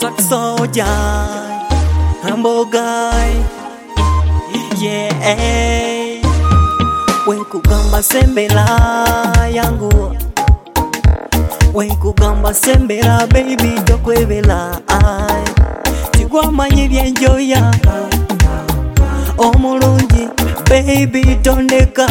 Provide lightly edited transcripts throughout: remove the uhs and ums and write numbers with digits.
Swat soldier, humble guy, yeah. Wenkugamba sembera yangu, wenkugamba sembera baby tokwebela. Tigwamanyi byenjoya omulungi baby tondeka.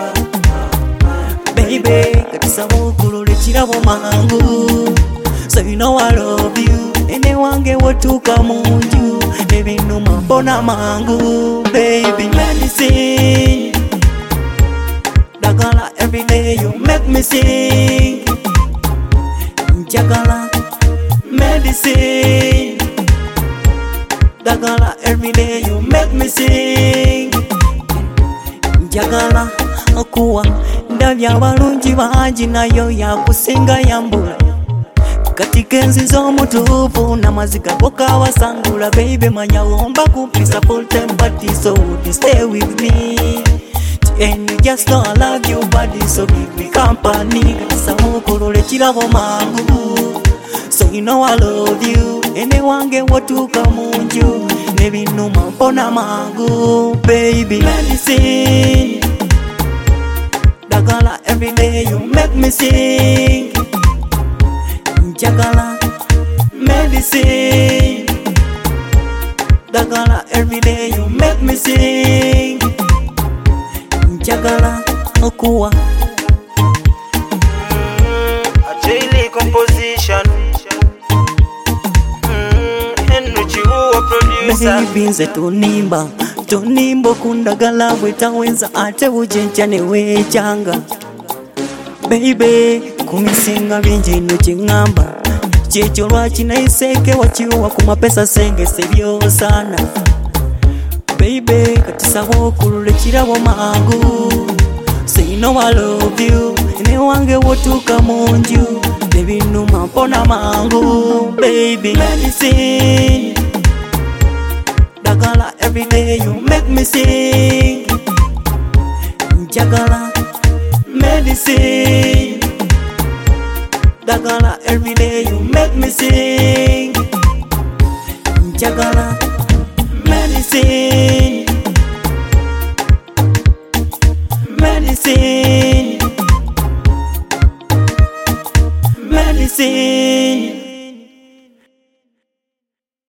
Baby katisaba okulula ekirabo mangu, so you know I love you. Ene wange wotuuka munju ebinuma mpona mangu. Baby medicine, dagala everyday you make me sing. Njagala medicine, dagala everyday you make me sing. Njagala okuwa ndabya abalungi bangi nayo yakusinga yambula. Kati kenzi z'omutuufu n'amaziga gokawasangula. Baby manya womba kumpisa full time party, so would you stay with me? And you just know I love you body, so give me company. Katisaba okulula ekirabo mangu, so you know I love you. Ene wange wotuuka munju n'ebinuma mpona mangu. Baby medicine, dagala everyday you make me sing. Njagala medicine, dagala everyday you make me sing. Njagala okuwa a daily composition. Henry Chihuwa producer. Baby nze tunimba okundagala bwetawenza ate bujenkya ne weekyanga. Baby kumisinga bingi nno kyeŋŋamba, kyekyo lwaki nayiseeke wakiwa ku mapesa sengese byosaana. Baby katisaba okulula ekirabo mangu, so you know I love you. Ene wange wotuuka munju ebinuma mpona mangu. Baby medicine, dagala everyday you make me sing. Njagala medicine, dagala everyday you make me sing. Njagala medicine.